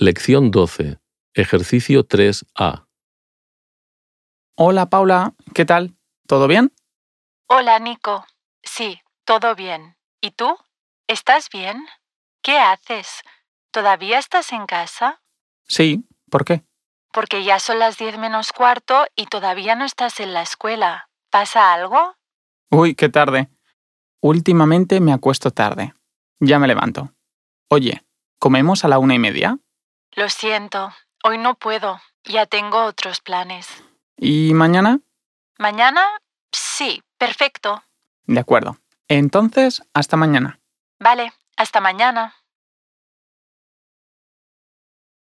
Lección 12. Ejercicio 3A. Hola Paula, ¿qué tal? ¿Todo bien? Hola, Nico. Sí, todo bien. ¿Y tú? ¿Estás bien? ¿Qué haces? ¿Todavía estás en casa? Sí, ¿por qué? Porque ya son las 10 menos cuarto y todavía no estás en la escuela. ¿Pasa algo? Uy, qué tarde. Últimamente me acuesto tarde. Ya me levanto. Oye, ¿comemos a la 1:30? Lo siento, hoy no puedo. Ya tengo otros planes. ¿Y mañana? ¿Mañana? Sí, perfecto. De acuerdo. Entonces, hasta mañana. Vale, hasta mañana.